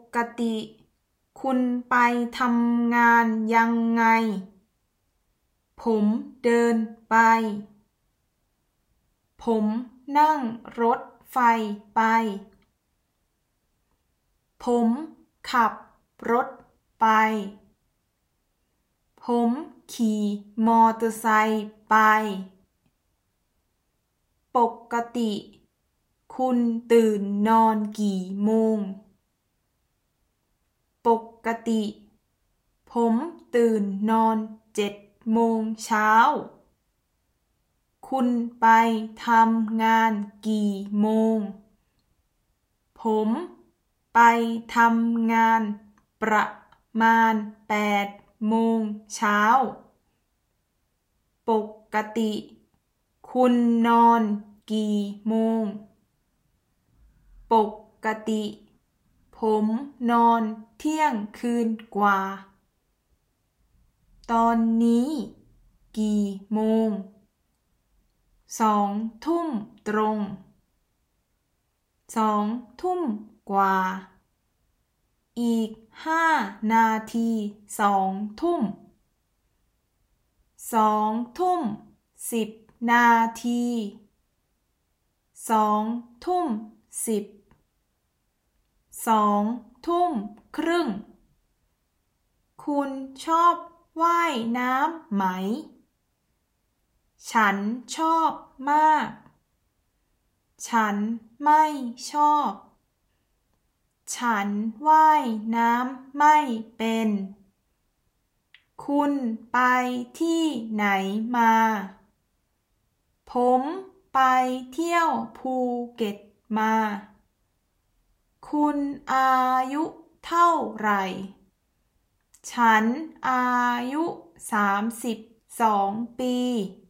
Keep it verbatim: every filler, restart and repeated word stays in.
กติคุณไปทำงานยังไงผมเดินไปผมนั่งรถไฟไปผมขับรถไปผมขี่มอเตอร์ไซค์ไปปกติคุณตื่นนอนกี่โมงปกติผมตื่นนอนเจ็ดโมงเช้าคุณไปทำงานกี่โมงผมไปทำงานประมาณแปดโมงเช้าปกติคุณนอนกี่โมงปกติผมนอนเที่ยงคืนกว่าตอนนี้กี่โมงสองทุ่มตรงสองทุ่มกว่าอีกห้านาทีสองทุ่มสองทุ่มสิบนาทีสองทุ่มสิบสองทุ่มครึ่งคุณชอบว่ายน้ำไหมฉันชอบมากฉันไม่ชอบฉันว่ายน้ำไม่เป็นคุณไปที่ไหนมาผมไปเที่ยวภูเก็ตมาคุณอายุเท่าไหร่ฉันอายุสามสิบสองปี